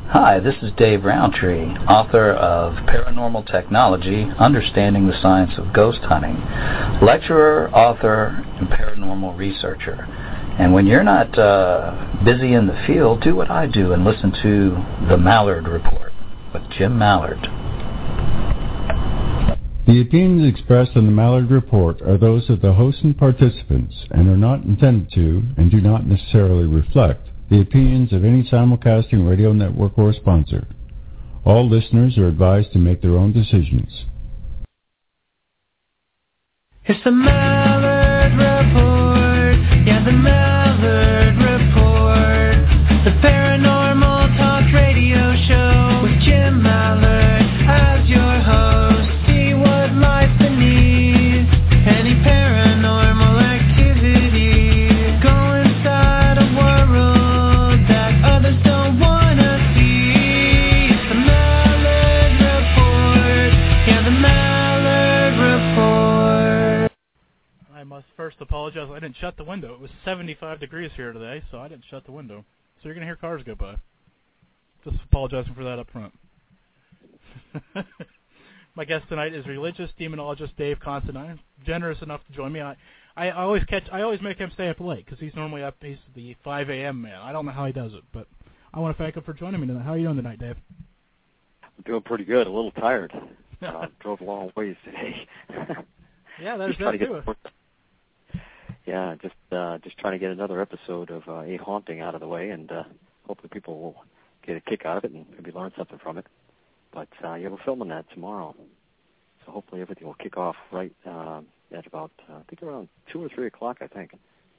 Hi, this is Dave Roundtree, author of Paranormal Technology, Understanding the Science of Ghost Hunting, lecturer, author, and paranormal researcher. And when you're not busy in the field, do what I do and listen to The Mallard Report with Jim Mallard. The opinions expressed on The Mallard Report are those of the host and participants and are not intended to and do not necessarily reflect the opinions of any simulcasting radio network or sponsor. All listeners are advised to make their own decisions. It's the Mallard Report. Yeah, the Mallard Report. The paranormal talk radio show with Jim Mallard as your host. See what lies beneath any paranormal activity. Go inside a world that others don't want to see. It's the Mallard Report. Yeah, the Mallard Report. I must first apologize. I didn't shut the window. It was 75 degrees here today, so I didn't shut the window. So you're going to hear cars go by. Just apologizing for that up front. My guest tonight is religious demonologist Dave Considine, generous enough to join me. I always make him stay up late because he's normally up. He's the 5 a.m. man. I don't know how he does it, but I want to thank him for joining me tonight. How are you doing tonight, Dave? I'm doing pretty good. A little tired. Drove a long ways today. Yeah, there's that too. Yeah, just trying to get another episode of A Haunting out of the way, and hopefully people will get a kick out of it and maybe learn something from it. But yeah, we're filming that tomorrow, so hopefully everything will kick off right at about I think around 2 or 3 o'clock. I think.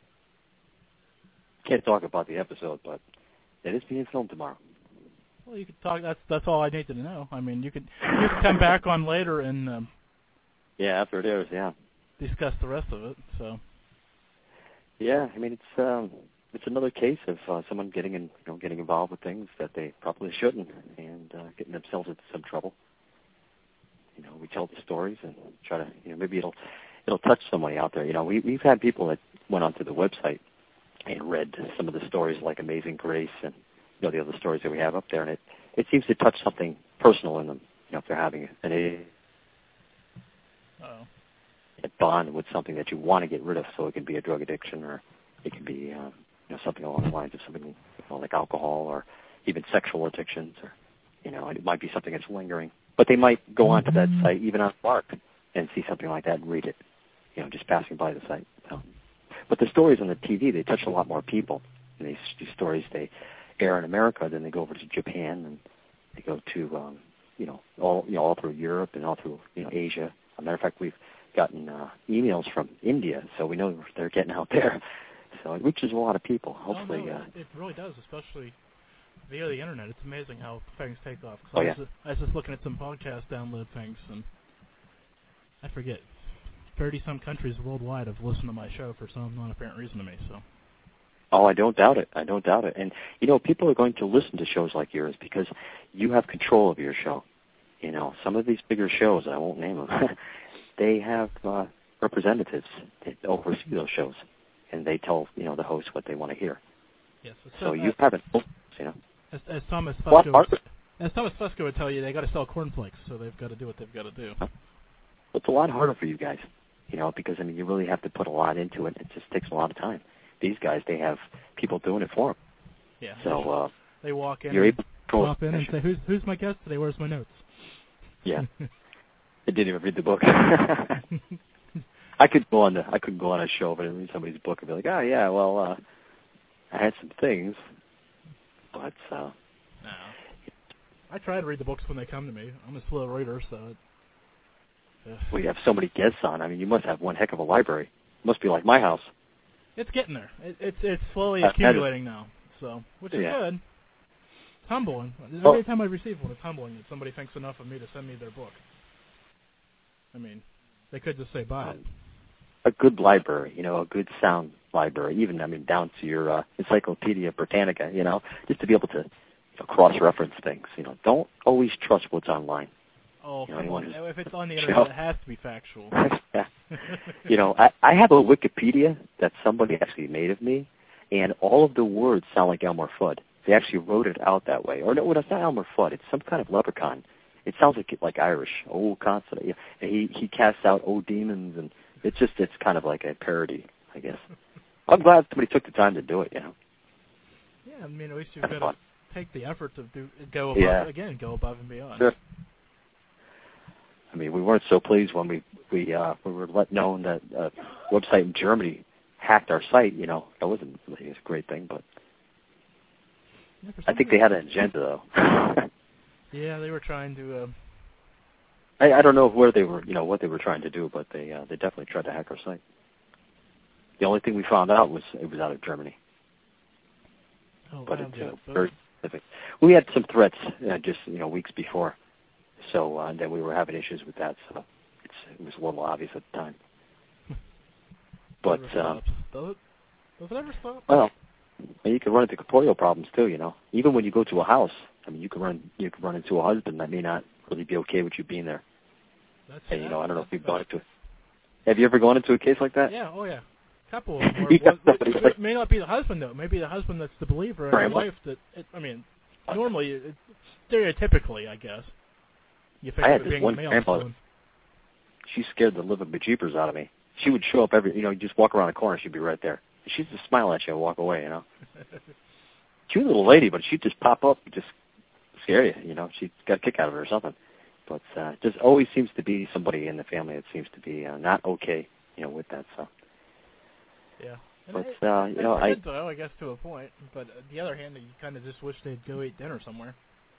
Can't talk about the episode, but it is being filmed tomorrow. Well, you could talk. That's all I needed to know. I mean, you could come back on later and yeah, after it airs, yeah, discuss the rest of it. So. Yeah, I mean it's another case of someone getting involved with things that they probably shouldn't and getting themselves into some trouble. You know, we tell the stories and try to maybe it'll touch somebody out there. You know, we've had people that went onto the website and read some of the stories like Amazing Grace and the other stories that we have up there, and it seems to touch something personal in them. You know, if they're having a bond with something that you want to get rid of, so it can be a drug addiction or it can be something along the lines of something like alcohol or even sexual addictions, or it might be something that's lingering. But they might go onto that site even on Spark and see something like that and read it, just passing by the site. But the stories on the TV, they touch a lot more people. And these stories, they air in America, then they go over to Japan, and they go to all through Europe and all through Asia. As a matter of fact, we've gotten emails from India, so we know they're getting out there. So it reaches a lot of people. Hopefully, it really does, especially via the internet. It's amazing how things take off. I was just looking at some podcast download things, and I forget 30-some countries worldwide have listened to my show for some non-apparent reason to me. So. Oh, I don't doubt it. And people are going to listen to shows like yours because you have control of your show. Some of these bigger shows, I won't name them. They have representatives that oversee those shows, and they tell the host what they want to hear. Yes. So you haven't, As Thomas Fusco would tell you, they got to sell cornflakes, so they've got to do what they've got to do. It's a lot harder for you guys, because you really have to put a lot into it. It just takes a lot of time. These guys, they have people doing it for them. Yeah. So they walk in, you're able to drop in, and say, "Who's my guest today? Where's my notes?" Yeah. They didn't even read the book. I couldn't go on a show and read somebody's book and be like, oh yeah, well, I had some things, but no. I try to read the books when they come to me. I'm a slow reader, so. Well, you have so many guests on. You must have one heck of a library. It must be like my house. It's getting there. It's slowly accumulating now, so which is good. It's humbling. Every time I receive one, it's humbling that somebody thinks enough of me to send me their book. They could just say buy it. A good library, a good sound library, even, down to your Encyclopedia Britannica, just to be able to cross-reference things. Don't always trust what's online. Oh, come on. If it's on the internet, it has to be factual. Yeah. I have a Wikipedia that somebody actually made of me, and all of the words sound like Elmer Fudd. They actually wrote it out that way. Or no, it's not Elmer Fudd. It's some kind of leprechaun. It sounds like Irish. Oh, constant. Yeah. And he casts out demons, and it's kind of like a parody, I guess. I'm glad somebody took the time to do it. Yeah, I mean, at least you've got to take the effort to go above and beyond. Sure. I mean, we weren't so pleased when we were let known that a website in Germany hacked our site. That wasn't really a great thing, but I think they had an agenda, though. Yeah, they were trying to. I don't know where they were, what they were trying to do, but they definitely tried to hack our site. The only thing we found out was it was out of Germany. Oh, but it's very specific. We had some threats just weeks before, so and then we were having issues with that, so it was a little obvious at the time. But does it ever stop? Well, you can run into corporeal problems too. Even when you go to a house, I mean, you can run into a husband that may not really be okay with you being there. And I don't know if you've gone into it. Have you ever gone into a case like that? Yeah. Oh yeah. Couple of them. It may not be the husband though. Maybe the husband that's the believer, and the wife that. Normally, stereotypically, I guess. You think I had of it this being one male. grandmother. She scared the living bejeepers out of me. She would show up you just walk around the corner, she'd be right there. She'd just smile at you and walk away. She was a little lady, but she'd just pop up and just scare you. She got a kick out of it or something. But just always seems to be somebody in the family that seems to be not okay, with that. So. Yeah. But I guess to a point. But on the other hand, you kind of just wish they'd go eat dinner somewhere.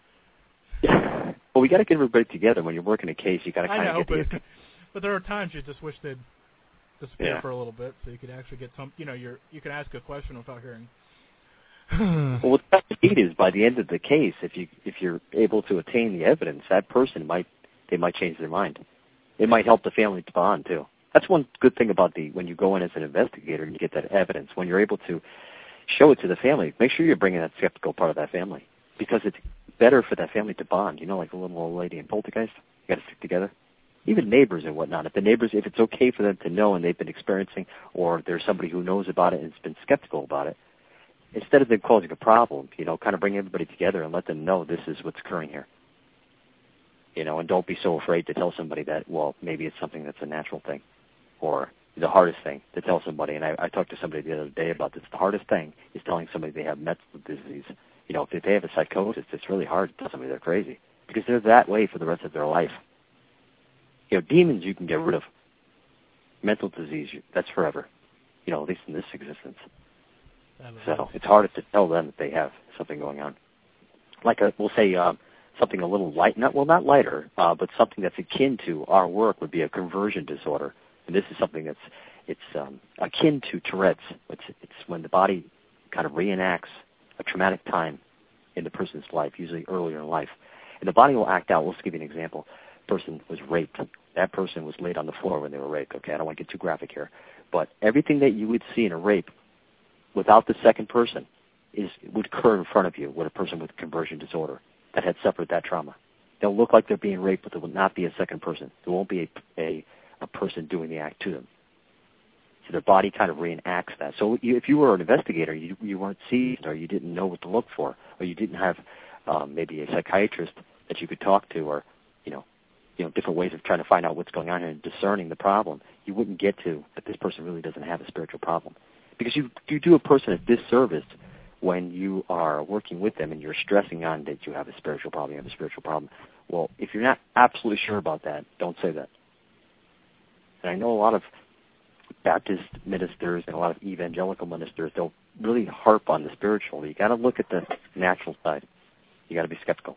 Yeah. Well, we got to get everybody together. When you're working a case, you got to kind of get together. But there are times you just wish they'd disappear for a little bit, so you could actually get some. You can ask a question without hearing. Well, what the need is by the end of the case, if you're able to attain the evidence, that person might change their mind. It might help the family to bond too. That's one good thing about when you go in as an investigator and you get that evidence. When you're able to show it to the family, make sure you're bringing that skeptical part of that family, because it's better for that family to bond. Like the little old lady in Poltergeist, you got to stick together. Even neighbors and whatnot. If it's okay for them to know and they've been experiencing, or there's somebody who knows about it and has been skeptical about it, instead of them causing a problem, kind of bring everybody together and let them know this is what's occurring here. And don't be so afraid to tell somebody that, well, maybe it's something that's a natural thing, or the hardest thing to tell somebody. And I talked to somebody the other day about this. The hardest thing is telling somebody they have mental disease. If they have a psychosis, it's really hard to tell somebody they're crazy, because they're that way for the rest of their life. Demons you can get rid of. Mental disease, that's forever. At least in this existence. So it's harder to tell them that they have something going on. We'll say something a little light, not lighter, but something that's akin to our work would be a conversion disorder. And this is something it's akin to Tourette's. It's when the body kind of reenacts a traumatic time in the person's life, usually earlier in life. And the body will act out. Let's give you an example. Person was raped. That person was laid on the floor when they were raped. Okay, I don't want to get too graphic here. But everything that you would see in a rape without the second person would occur in front of you with a person with conversion disorder that had suffered that trauma. They'll look like they're being raped, but there will not be a second person. There won't be a person doing the act to them. So their body kind of reenacts that. So if you were an investigator, you weren't seized, or you didn't know what to look for, or you didn't have maybe a psychiatrist that you could talk to, or different ways of trying to find out what's going on and discerning the problem, you wouldn't get to that this person really doesn't have a spiritual problem. Because you do a person a disservice when you are working with them and you're stressing on that you have a spiritual problem, Well, if you're not absolutely sure about that, don't say that. And I know a lot of Baptist ministers and a lot of evangelical ministers, they'll really harp on the spiritual. You got to look at the natural side. You got to be skeptical.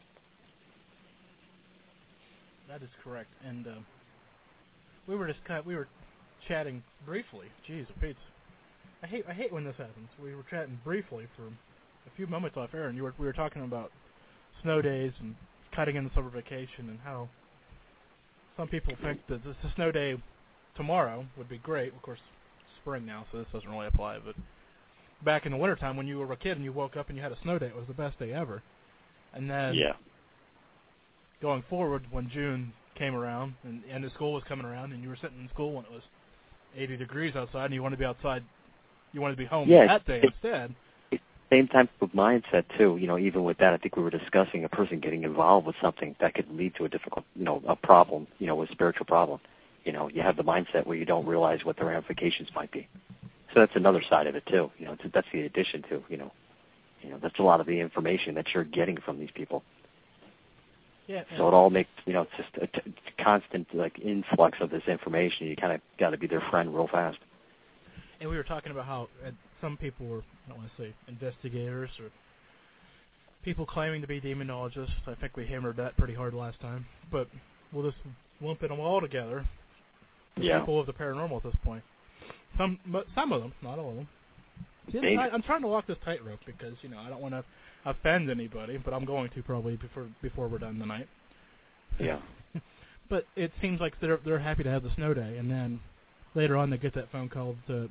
That is correct. And we were chatting briefly. Jeez, Pete. I hate when this happens. We were chatting briefly for a few moments off air, and we were talking about snow days and cutting in the summer vacation, and how some people think that the snow day tomorrow would be great. Of course, spring now, so this doesn't really apply. But back in the wintertime, when you were a kid and you woke up and you had a snow day, it was the best day ever. And then going forward, when June came around and the school was coming around, and you were sitting in school when it was 80 degrees outside, and you wanted to be outside, you wanted to be home that day instead. same type of mindset too. Even with that, I think we were discussing a person getting involved with something that could lead to a difficult, a problem, a spiritual problem. You have the mindset where you don't realize what the ramifications might be. So that's another side of it too. That's the addition to, that's a lot of the information that you're getting from these people. Yeah. So it all makes, it's just a constant influx of this information. You kind of got to be their friend real fast. And we were talking about how some people were, I don't want to say investigators or people claiming to be demonologists. I think we hammered that pretty hard last time. But we'll just lump them all together. People of the paranormal at this point. Some of them, not all of them. See, I'm trying to walk this tightrope because, I don't want to offend anybody, but I'm going to probably before we're done tonight. Yeah. But it seems like they're happy to have the snow day, and then later on they get that phone call to,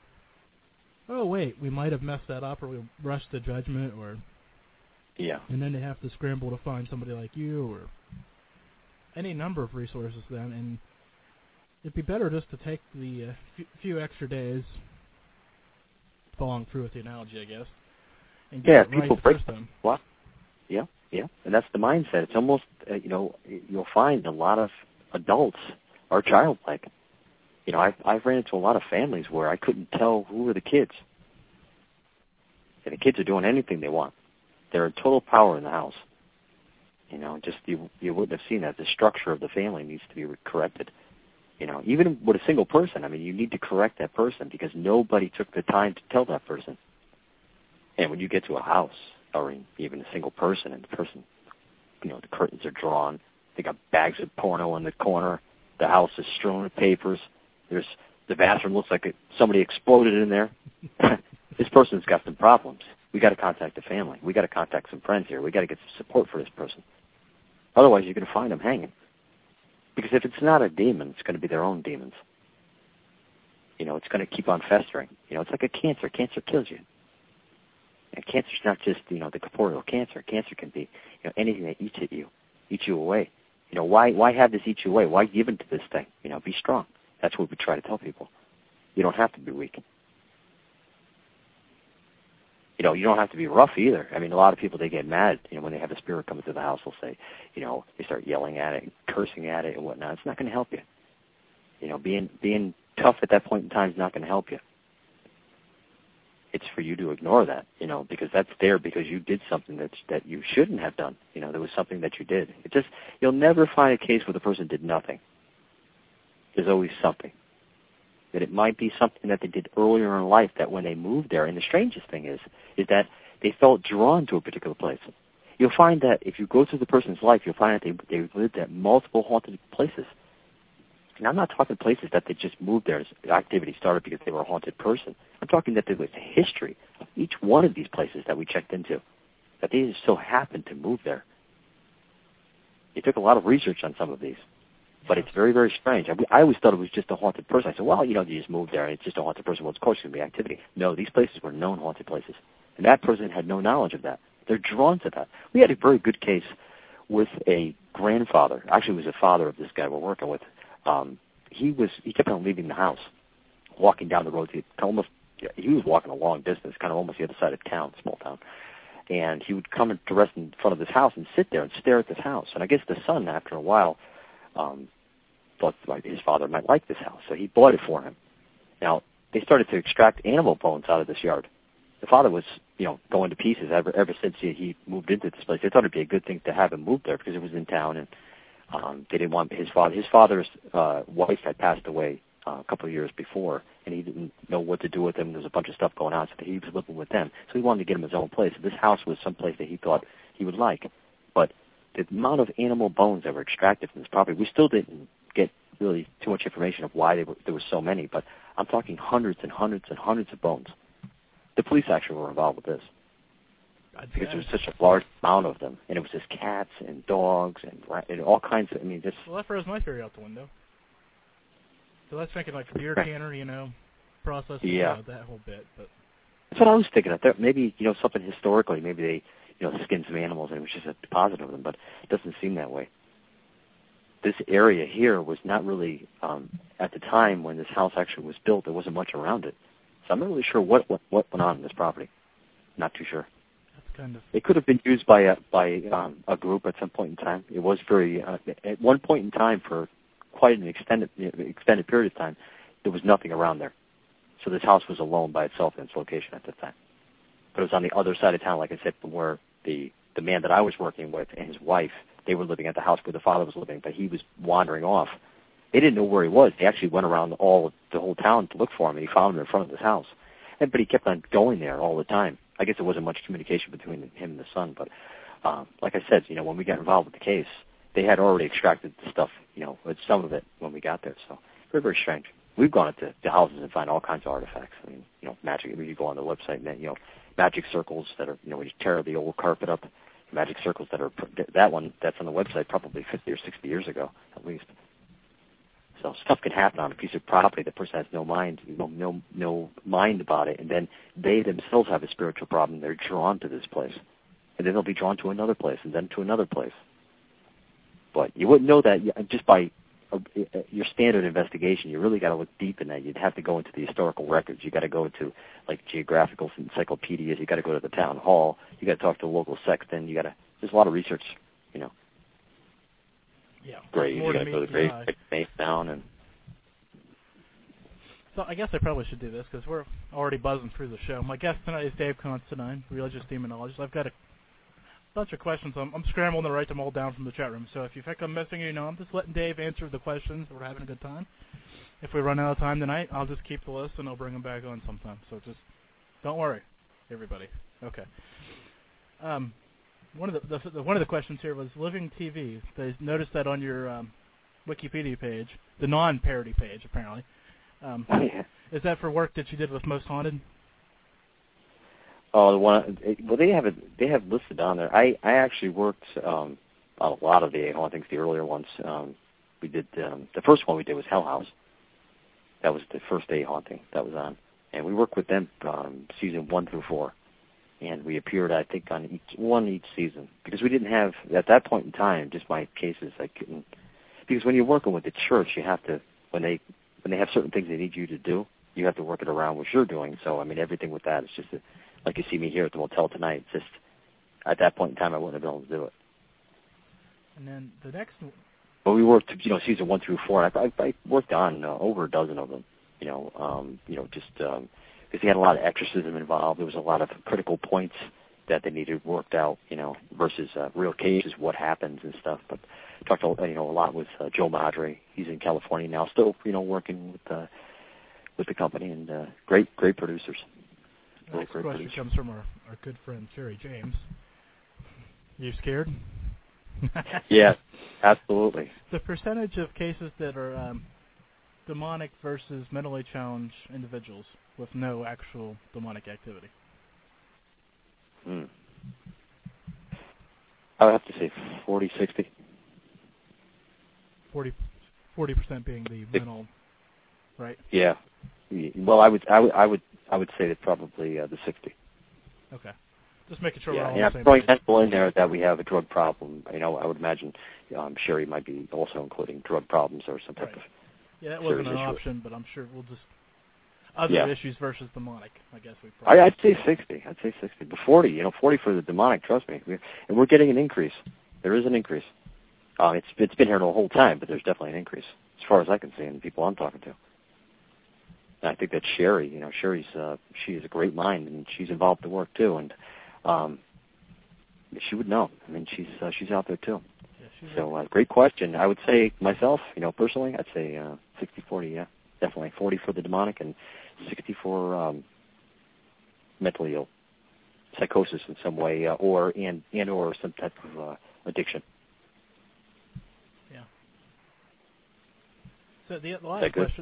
oh wait, we might have messed that up, or we rushed to judgment, or and then they have to scramble to find somebody like you, or any number of resources then, and it'd be better just to take the few extra days, following through with the analogy, I guess. And get people right break them. What? Yeah, and that's the mindset. It's almost, you'll find a lot of adults are childlike. I've ran into a lot of families where I couldn't tell who were the kids. And the kids are doing anything they want. They're in total power in the house. Just you wouldn't have seen that. The structure of the family needs to be corrected. Even with a single person, you need to correct that person because nobody took the time to tell that person. And when you get to a house, or even a single person, and the person, the curtains are drawn, they got bags of porno in the corner, the house is strewn with papers, the bathroom looks like somebody exploded in there. This person's got some problems. We got to contact the family. We got to contact some friends here. We got to get some support for this person. Otherwise, you're going to find them hanging. Because if it's not a demon, it's going to be their own demons. It's going to keep on festering. It's like a cancer. Cancer kills you. And cancer's not just, the corporeal cancer. Cancer can be, anything that eats at you, eats you away. Why have this eat you away? Why give into this thing? Be strong. That's what we try to tell people. You don't have to be weak. You don't have to be rough either. A lot of people, they get mad, when they have a spirit come into the house, they'll say, they start yelling at it, cursing at it and whatnot. It's not going to help you. Being tough at that point in time is not going to help you. It's for you to ignore that, because that's there because you did something that you shouldn't have done. There was something that you did. You'll never find a case where the person did nothing. There's always something. That it might be something that they did earlier in life that when they moved there, and the strangest thing is that they felt drawn to a particular place. You'll find that if you go through the person's life, you'll find that they lived at multiple haunted places. And I'm not talking places that they just moved there as the activity started because they were a haunted person. I'm talking that there was a history of each one of these places that we checked into, that they just so happened to move there. They took a lot of research on some of these, but it's very, very strange. I always thought it was just a haunted person. I said, well, you just moved there and it's just a haunted person. Well, of course it's going to be activity. No, these places were known haunted places, and that person had no knowledge of that. They're drawn to that. We had a very good case with a grandfather. Actually, it was a father of this guy we're working with. He kept on leaving the house, walking down the road. He was walking a long distance, kind of almost the other side of town, small town. And he would come to rest in front of this house and sit there and stare at this house. And I guess the son, after a while, thought his father might like this house, so he bought it for him. Now, they started to extract animal bones out of this yard. The father was, going to pieces ever since he moved into this place. They thought it'd be a good thing to have him move there because it was in town, and they didn't want his father. His father's wife had passed away a couple of years before, and he didn't know what to do with him. There was a bunch of stuff going on, so he was living with them. So he wanted to get him his own place. This house was someplace that he thought he would like. But the amount of animal bones that were extracted from this property, we still didn't get really too much information of why there were so many, but I'm talking hundreds and hundreds and hundreds of bones. The police actually were involved with this because there was such a large amount of them, and it was just cats and dogs and all kinds of. Well, that throws my theory out the window. So that's thinking like a beer canner, processing that whole bit. But that's what I was thinking. I thought maybe something historically, maybe they skinned some animals and it was just a deposit of them, but it doesn't seem that way. This area here was not really at the time when this house actually was built. There wasn't much around it, so I'm not really sure what went on in this property. Not too sure. That's kind of. It could have been used by a group at some point in time. It was very at one point in time for quite an extended period of time. There was nothing around there, so this house was alone by itself in its location at the time. But it was on the other side of town, like I said, from where the man that I was working with and his wife, they were living at the house where the father was living, but he was wandering off. They didn't know where he was. They actually went around the whole town to look for him, and he found him in front of this house. But he kept on going there all the time. I guess there wasn't much communication between him and the son, but like I said, when we got involved with the case, they had already extracted the stuff, some of it when we got there. So very, very strange. We've gone into the houses and find all kinds of artifacts. I mean, magic. You go on the website and then, magic circles that are, when you tear the old carpet up, magic circles that are, that one that's on the website probably 50 or 60 years ago at least. So stuff can happen on a piece of property. The person has no mind, no mind about it, and then they themselves have a spiritual problem. They're drawn to this place, and then they'll be drawn to another place, and then to another place. But you wouldn't know that just by your standard investigation. You really got to look deep in that. You'd have to go into the historical records. You got to go to like geographical encyclopedias. You got to go to the town hall. You got to talk to the local sexton. There's a lot of research, Yeah. Grave. You got to go to the grave, face down, and. So I guess I probably should do this because we're already buzzing through the show. My guest tonight is Dave Considine, religious demonologist. I've got a bunch of questions. I'm scrambling to write them all down from the chat room. So if you think I'm missing, I'm just letting Dave answer the questions. We're having a good time. If we run out of time tonight, I'll just keep the list and I'll bring them back on sometime. So just don't worry, everybody. Okay. One of the questions here was Living TV. They noticed that on your Wikipedia page, the non-parody page apparently. Is that for work that you did with Most Haunted? Oh, they have listed on there. I actually worked on a lot of the hauntings, the earlier ones. We did the first one we did was Hell House. That was the first day haunting that was on, and we worked with them season 1 through 4, and we appeared I think on each season because we didn't have at that point in time just my cases. I couldn't because when you're working with the church, you have to when they have certain things they need you to do, you have to work it around what you're doing. So I mean everything with that is just like you see me here at the motel tonight. It's just at that point in time I wouldn't have been able to do it. And then the next. But we worked, season 1 through 4. I worked on over a dozen of them. Just because they had a lot of exorcism involved. There was a lot of critical points that they needed worked out. Versus real cases, what happens and stuff. But talked a lot with Joe Madre. He's in California now, still working with the company and great producers. The next question comes from our good friend Sherry James. You scared? Yeah, absolutely. The percentage of cases that are demonic versus mentally challenged individuals with no actual demonic activity. I would have to say 40-60. 40% being the mental, right? Yeah. Well, I would say that probably the 60. Okay. Just making sure we're all on the same page. Yeah, in there that we have a drug problem. I would imagine Sherry might be also including drug problems or some type of. Yeah, that wasn't an option, but I'm sure we'll just other issues versus demonic. I guess we. I'd say 60. But 40. 40 for the demonic. Trust me, and we're getting an increase. There is an increase. It's been here the whole time, but there's definitely an increase as far as I can see, and the people I'm talking to. And I think that Sherry, Sherry's she is a great mind, and she's involved in the work too, and. She would know. I mean, she's out there too. Yeah, so great question. I would say myself, personally, I'd say 60-40. Yeah, definitely 40 for the demonic and 60 for mentally ill, psychosis in some way, or some type of addiction. Yeah. So the last question.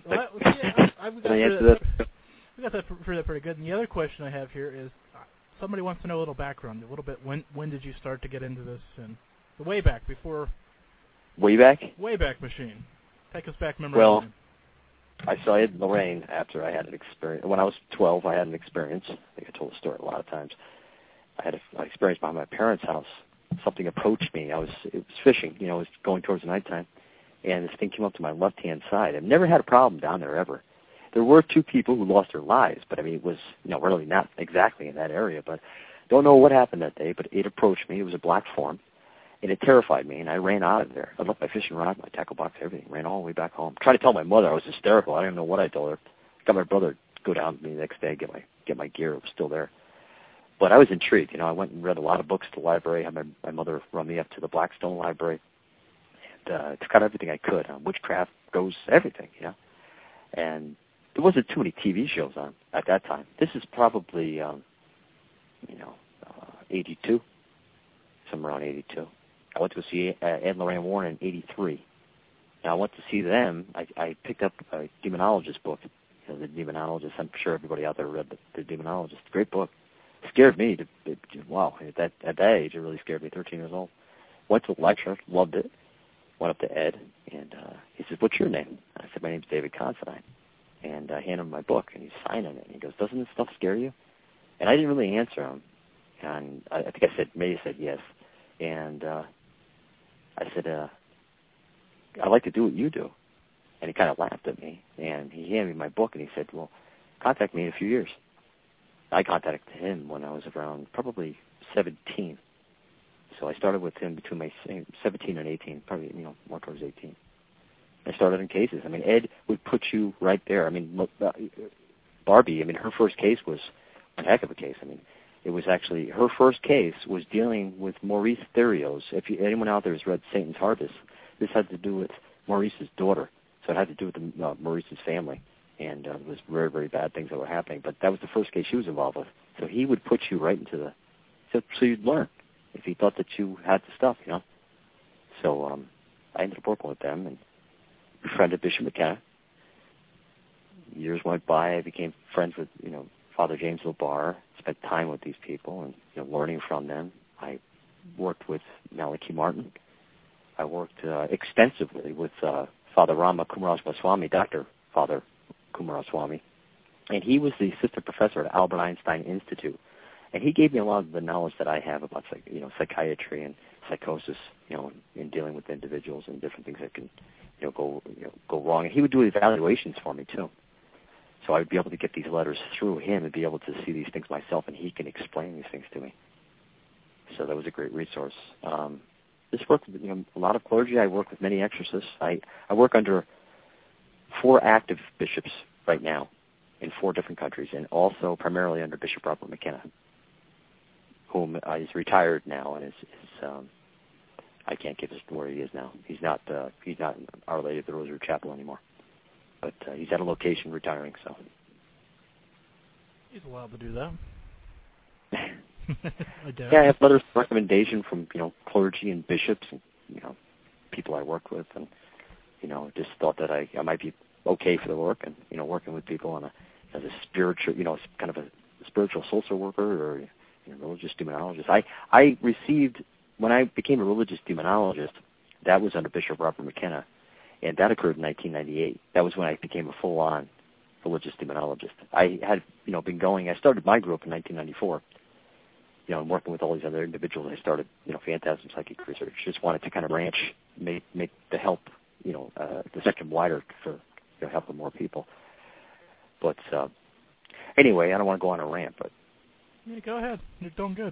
We got that pretty good. And the other question I have here is. Somebody wants to know a little background, a little bit. When did you start to get into this? And the way back before. Wayback Machine. Take us back memory lane. I saw Ed and Lorraine after I had an experience. When I was 12, I had an experience. I think I told the story a lot of times. I had an experience behind my parents' house. Something approached me. It was fishing. It was going towards nighttime, and this thing came up to my left-hand side. I've never had a problem down there ever. There were 2 people who lost their lives, but I mean, it was really not exactly in that area. But Don't know what happened that day, but it approached me. It was a black form, and it terrified me, and I ran out of there. I left my fishing rod, my tackle box, everything. Ran all the way back home. Tried to tell my mother. I was hysterical. I didn't know what I told her. Got my brother to go down with me the next day, get my gear. It was still there. But I was intrigued. You know, I went and read a lot of books at the library. Had my mother run me up to the Blackstone Library, and took out everything I could on witchcraft, ghosts, everything. You know, and there wasn't too many TV shows on at that time. This is probably, 82, somewhere around 82. I went to see Ed and Lorraine Warren in 83. Now, I went to see them. I picked up a demonologist book. You know, the Demonologist. I'm sure everybody out there read the Demonologist. Great book. Scared me. Wow, at that age, it really scared me. 13 years old. Went to the lecture, loved it. Went up to Ed, and he said, "What's your name?" I said, "My name's David Considine." And I handed him my book, and he's signing it. And he goes, "Doesn't this stuff scare you?" And I didn't really answer him. And I think I said yes. And I said, "I'd like to do what you do." And he kind of laughed at me. And he handed me my book, and he said, "Well, contact me in a few years." I contacted him when I was around probably 17. So I started with him between my 17 and 18, probably, more towards 18. I started in cases. I mean, Ed would put you right there. I mean, Barbie, her first case was a heck of a case. I mean, it was actually, her first case was dealing with Maurice Theriault. If anyone out there has read Satan's Harvest, this had to do with Maurice's daughter. So it had to do with Maurice's family. And it was very, very bad things that were happening. But that was the first case she was involved with. So he would put you right into so you'd learn if he thought that you had the stuff, So I ended up working with them and befriended Bishop McKenna. Years went by. I became friends with, Father James LaBarre, spent time with these people and, learning from them. I worked with Malachi Martin. I worked extensively with Father Rama Kumaraswamy, Dr. Father Kumaraswamy. And he was the assistant professor at Albert Einstein Institute. And he gave me a lot of the knowledge that I have about, psychiatry and psychosis, in dealing with individuals and different things that can, go wrong. And he would do evaluations for me, too. So I would be able to get these letters through him and be able to see these things myself, and he can explain these things to me. So that was a great resource. This work with a lot of clergy. I work with many exorcists. I work under 4 active bishops right now in 4 different countries, and also primarily under Bishop Robert McKenna, whom is retired now and is I can't give us where he is now. He's not in Our Lady of the Rosary Chapel anymore, but he's at a location retiring. So he's allowed to do that. I have letters of recommendation from clergy and bishops and people I work with, and just thought that I might be okay for the work, and working with people as a spiritual, kind of a spiritual social worker or religious demonologist. I received, when I became a religious demonologist, that was under Bishop Robert McKenna, and that occurred in 1998. That was when I became a full-on religious demonologist. I had been going. I started my group in 1994. And working with all these other individuals, I started, Phantasm Psychic Research. Just wanted to kind of branch, make the help, the spectrum wider for helping more people. But anyway, I don't want to go on a rant, but yeah, go ahead. You're doing good.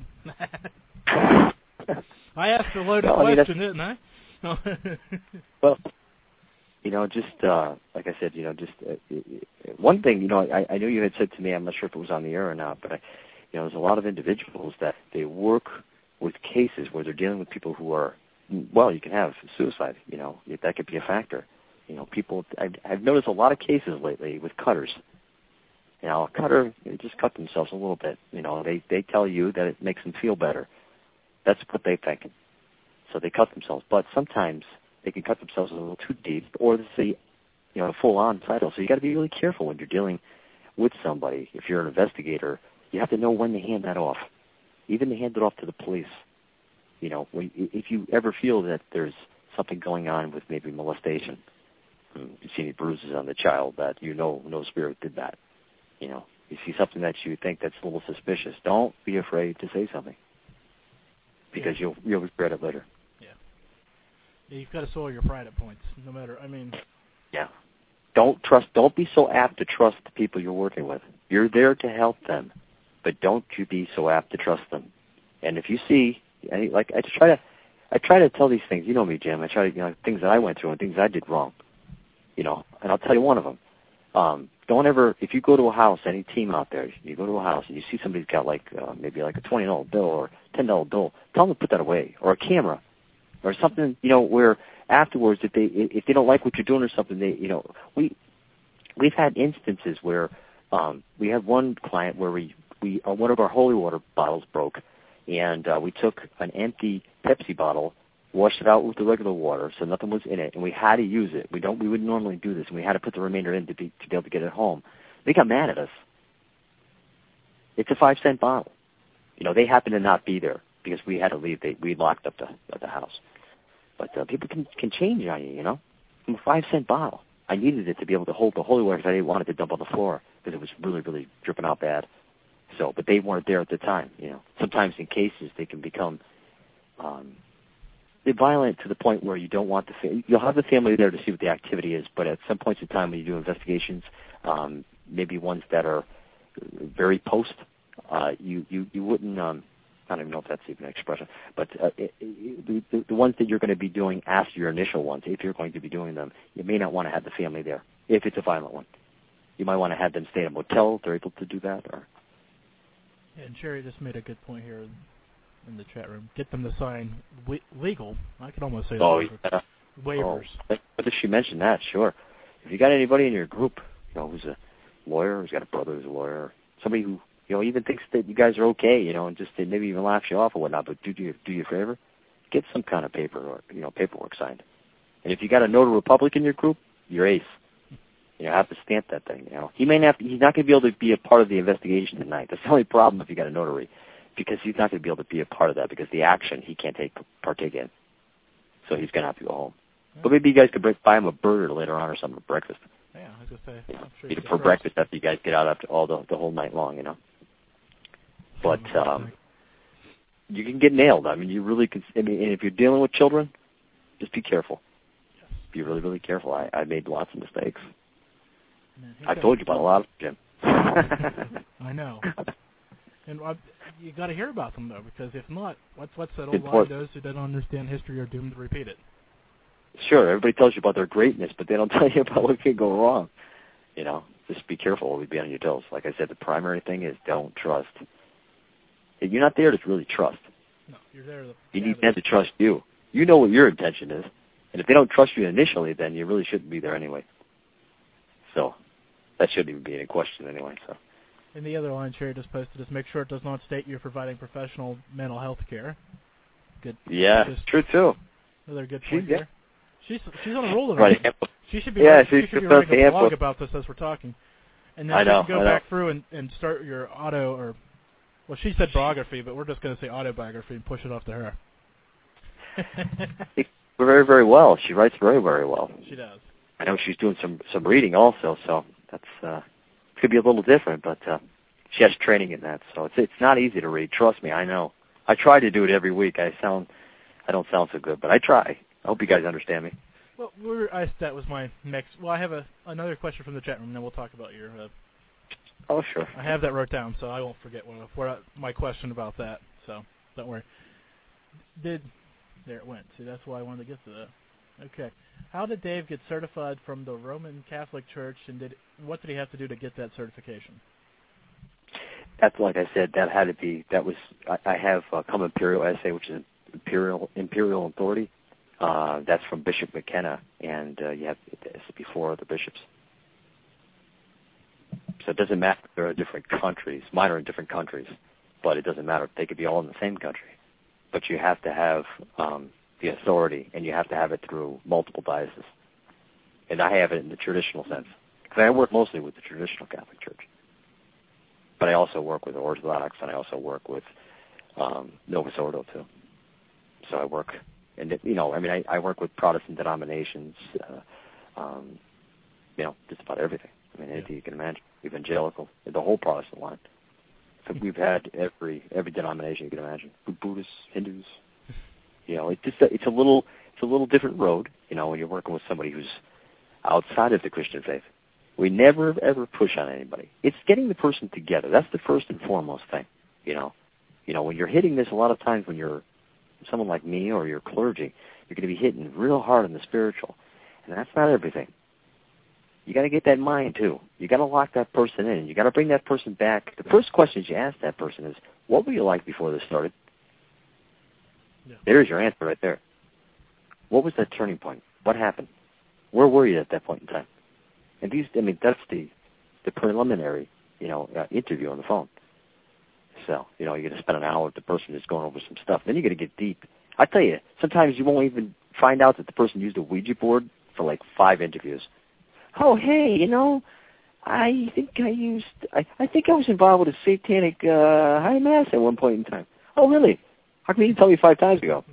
I asked a loaded question, didn't I? Well, just like I said, just one thing, I know you had said to me, I'm not sure if it was on the air or not, but there's a lot of individuals that they work with cases where they're dealing with people who are, well, you can have suicide, that could be a factor. People, I've noticed a lot of cases lately with cutters. A cutter, they just cut themselves a little bit. They tell you that it makes them feel better. That's what they think. So they cut themselves. But sometimes they can cut themselves a little too deep, or they say, full-on title. So you got to be really careful when you're dealing with somebody. If you're an investigator, you have to know when to hand that off. Even to hand it off to the police. If you ever feel that there's something going on with maybe molestation, you see any bruises on the child, that no spirit did that. You see something that you think that's a little suspicious, don't be afraid to say something, because you'll regret it later. Yeah, you've got to soil your pride at points, no matter. Yeah. Don't be so apt to trust the people you're working with. You're there to help them, but don't you be so apt to trust them. And if you see, like I try to tell these things. You know me, Jim. I try to, things that I went through and things I did wrong. And I'll tell you one of them. Don't ever, if you go to a house, any team out there, you go to a house and you see somebody's got maybe like a $20 bill or $10 bill, tell them to put that away, or a camera, or something, where afterwards, if they don't like what you're doing or something, we've had instances where we had one client where we one of our holy water bottles broke, and we took an empty Pepsi bottle, washed it out with the regular water, so nothing was in it, and we had to use it. We wouldn't normally do this, and we had to put the remainder in to be able to get it home. They got mad at us. It's a 5-cent bottle. They happened to not be there because we had to leave. We locked up the house. But people can change on you, From a 5-cent bottle. I needed it to be able to hold the holy water because I didn't want it to dump on the floor because it was really, really dripping out bad. So, but they weren't there at the time, Sometimes in cases they can become they're violent to the point where you don't want you'll have the family there to see what the activity is, but at some points in time when you do investigations, maybe ones that are very post, you wouldn't, I don't even know if that's even an expression, but the ones that you're going to be doing after your initial ones, if you're going to be doing them, you may not want to have the family there, if it's a violent one. You might want to have them stay in a motel if they're able to do that. Yeah, and Sherry just made a good point here in the chat room. Get them to sign legal. I could almost say that. Waivers. But if she mentioned that, sure. If you got anybody in your group, who's a lawyer, who's got a brother who's a lawyer, somebody who even thinks that you guys are okay, and just maybe even laughs you off or whatnot, but do you a favor, get some kind of paper or paperwork signed. And if you got a notary public in your group, you're ace. Have to stamp that thing. He's not going to be able to be a part of the investigation tonight. That's the only problem if you got a notary, because he's not going to be able to be a part of that because the action he can't partake in. So he's going to have to go home. Yeah. But maybe you guys could buy him a burger later on or something for breakfast. Yeah, I was going to say. I'm sure for breakfast after you guys get out after the whole night long, But you can get nailed. I mean, you really can. And if you're dealing with children, just be careful. Yes. Be really, really careful. I made lots of mistakes. I told you about a lot of them, Jim. I know. And you got to hear about them, though, because if not, what's that old line? Those who don't understand history are doomed to repeat it. Sure, everybody tells you about their greatness, but they don't tell you about what can go wrong. Just be careful. Always be on your toes. Like I said, the primary thing is don't trust. You're not there to really trust. No, you're there. You need them to trust you. You know what your intention is, and if they don't trust you initially, then you really shouldn't be there anyway. So that shouldn't even be any question anyway. So. And the other line Sherry just posted is make sure it does not state you're providing professional mental health care. Good. Yeah, true too. Another good point here. She's on a roll of right. She should be writing a blog about this as we're talking. And then she can go back through and start your she said biography, but we're just going to say autobiography and push it off to her. Very, very well. She writes very, very well. She does. I know she's doing some reading also, so that's it could be a little different, but she has training in that, so it's not easy to read. Trust me, I know. I try to do it every week. I don't sound so good, but I try. I hope you guys understand me. Well, that was my next. Well, I have another question from the chat room, and then we'll talk about your. Oh, sure. I have that wrote down, so I won't forget my question about that. So don't worry. There it went. See, that's why I wanted to get to that. Okay. How did Dave get certified from the Roman Catholic Church, and what did he have to do to get that certification? That's like I said. That had to be. That was. I have Cum Imperial Essay, which is imperial authority. That's from Bishop McKenna, and you have it's before the bishops. So it doesn't matter if there are different countries. Mine are in different countries, but it doesn't matter. They could be all in the same country. But you have to have the authority, and you have to have it through multiple dioceses. And I have it in the traditional sense. Because I work mostly with the traditional Catholic Church. But I also work with Orthodox, and I also work with Novus Ordo, too. So I work, I work with Protestant denominations, just about everything. Anything you can imagine. Evangelical, the whole Protestant line. So we've had every denomination you can imagine. Buddhists, Hindus. It's a little different road, when you're working with somebody who's outside of the Christian faith. We never, ever push on anybody. It's getting the person together. That's the first and foremost thing, you know. You know, when you're hitting this, a lot of times when you're someone like me or you're clergy, you're going to be hitting real hard on the spiritual. And that's not everything. You got to get that mind, too. You got to lock that person in. You got to bring that person back. The first questions you ask that person is, what were you like before this started? Yeah. There's your answer right there. What was that turning point? What happened? Where were you at that point in time? And these, I mean, that's the preliminary, you know, interview on the phone. So, you know, you're going to spend an hour with the person who's going over some stuff. Then you're going to get deep. I tell you, sometimes you won't even find out that the person used a Ouija board for like 5 interviews. Oh, hey, you know, I think I was involved with a satanic high mass at one point in time. Oh, really? How come you didn't tell me 5 times ago?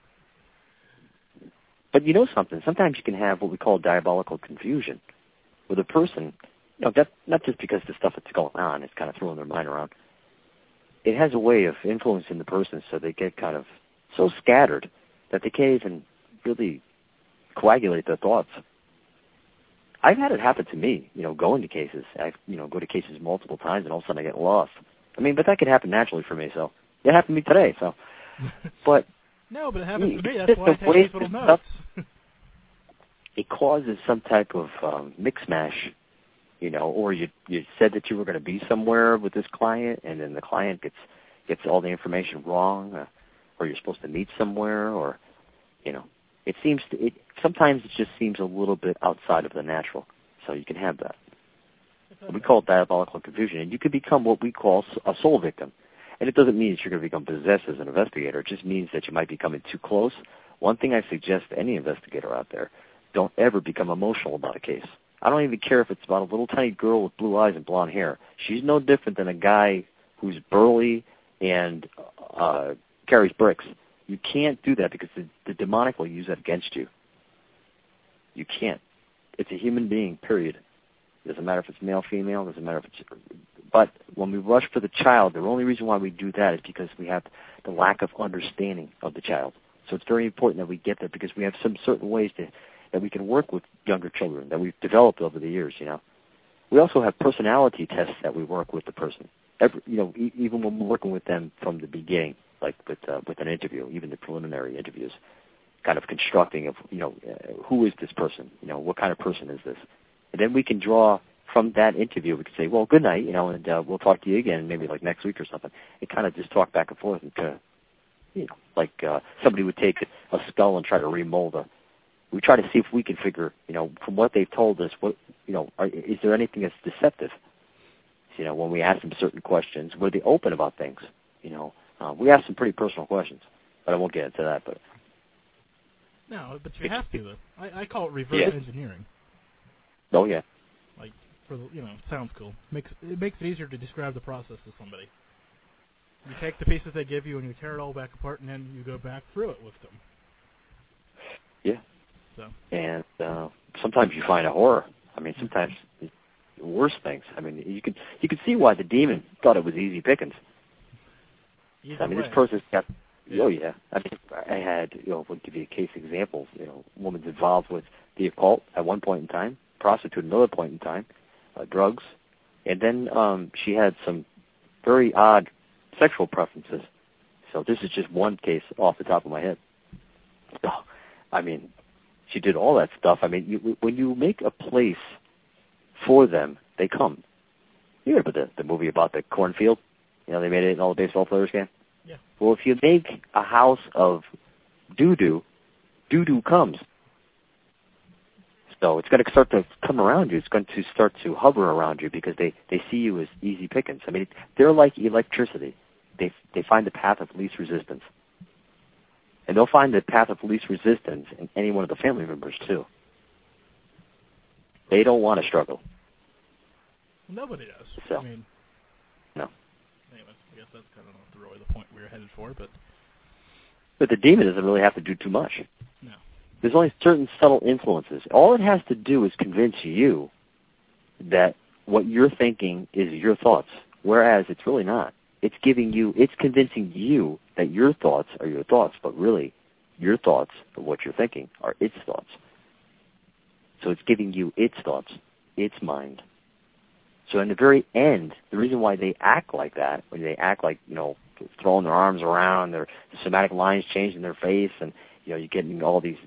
But you know something? Sometimes you can have what we call diabolical confusion, where the person, you know, not just because the stuff that's going on is kind of throwing their mind around. It has a way of influencing the person so they get kind of so scattered that they can't even really coagulate their thoughts. I've had it happen to me, you know, going to cases. I, you know, go to cases multiple times and all of a sudden I get lost. I mean, but that could happen naturally for me, so it happened to me today, so. But no, but it happens to me. That's why I take these little notes. It causes some type of mix-mash, you know, or you said that you were going to be somewhere with this client, and then the client gets all the information wrong, or you're supposed to meet somewhere, or, you know, sometimes it just seems a little bit outside of the natural, so you can have that. We call it diabolical confusion, and you can become what we call a soul victim. And it doesn't mean that you're going to become possessed as an investigator. It just means that you might be coming too close. One thing I suggest to any investigator out there, don't ever become emotional about a case. I don't even care if it's about a little tiny girl with blue eyes and blonde hair. She's no different than a guy who's burly and carries bricks. You can't do that because the demonic will use that against you. You can't. It's a human being, period. Doesn't matter if it's male, female, doesn't matter if it's... But when we rush for the child, the only reason why we do that is because we have the lack of understanding of the child. So it's very important that we get there because we have some certain ways that we can work with younger children that we've developed over the years, you know. We also have personality tests that we work with the person. Even when we're working with them from the beginning, like with an interview, even the preliminary interviews, kind of constructing of, you know, who is this person? You know, what kind of person is this? And then we can draw from that interview, we can say, well, good night, you know, and we'll talk to you again maybe like next week or something. And kind of just talk back and forth and kind of, you know, like somebody would take a skull and try to remold we try to see if we can figure, you know, from what they've told us, what, you know, is there anything that's deceptive? You know, when we ask them certain questions, were they open about things? You know, we ask some pretty personal questions, but I won't get into that. But no, but you have to. I call it reverse engineering. Oh yeah. Like, for the, you know, sounds cool. It makes it easier to describe the process to somebody. You take the pieces they give you and you tear it all back apart, and then you go back through it with them. Yeah. So. And sometimes you find a horror. I mean, sometimes worse things. I mean, you can see why the demon thought it was easy pickings. Either I mean, way. This person's got. Oh yeah. I mean, I had, you know, we'll give you a case example. You know, a woman's involved with the occult at one point in time, prostitute another point in time, drugs, and then she had some very odd sexual preferences. So this is just one case off the top of my head. Oh, I mean, she did all that stuff. I mean, when you make a place for them, they come. You remember the movie about the cornfield? You know, they made it in all the baseball players' game? Yeah. Well, if you make a house of doo-doo, doo-doo comes. So it's going to start to come around you. It's going to start to hover around you because they see you as easy pickings. I mean, they're like electricity. They find the path of least resistance. And they'll find the path of least resistance in any one of the family members, too. They don't want to struggle. Nobody does. So, I mean, no. Anyway, I guess that's kind of really the point we were headed for, but the demon doesn't really have to do too much. No. There's only certain subtle influences. All it has to do is convince you that what you're thinking is your thoughts, whereas it's really not. It's convincing you that your thoughts are your thoughts, but really your thoughts of what you're thinking are its thoughts. So it's giving you its thoughts. its mind. So in the very end, the reason why they act like that, when they act like, throwing their arms around, their somatic lines change in their face, and you're getting all these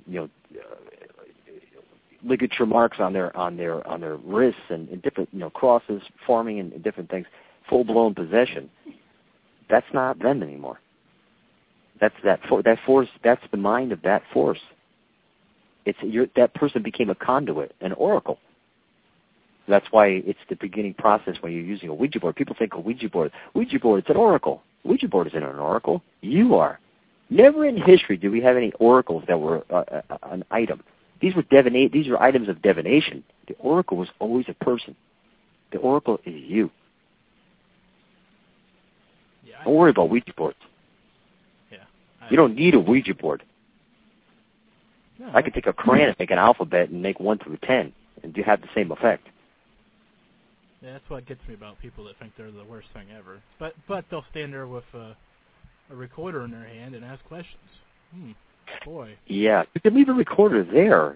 ligature marks on their wrists and different crosses forming and different things, full blown possession. That's not them anymore. That's that force. That's the mind of that force. That person became a conduit, an oracle. That's why it's the beginning process when you're using a Ouija board. People think a Ouija board, it's an oracle. Ouija board isn't an oracle. You are. Never in history do we have any oracles that were an item. These are items of divination. The oracle was always a person. The oracle is you. Yeah, don't worry about Ouija boards. Yeah. You don't need a Ouija board. No, I could take a crayon and make an alphabet and make 1 through 10 and have the same effect. Yeah, that's what gets me about people that think they're the worst thing ever. But they'll stand there with a recorder in their hand and ask questions. Boy. Yeah, you can leave a recorder there,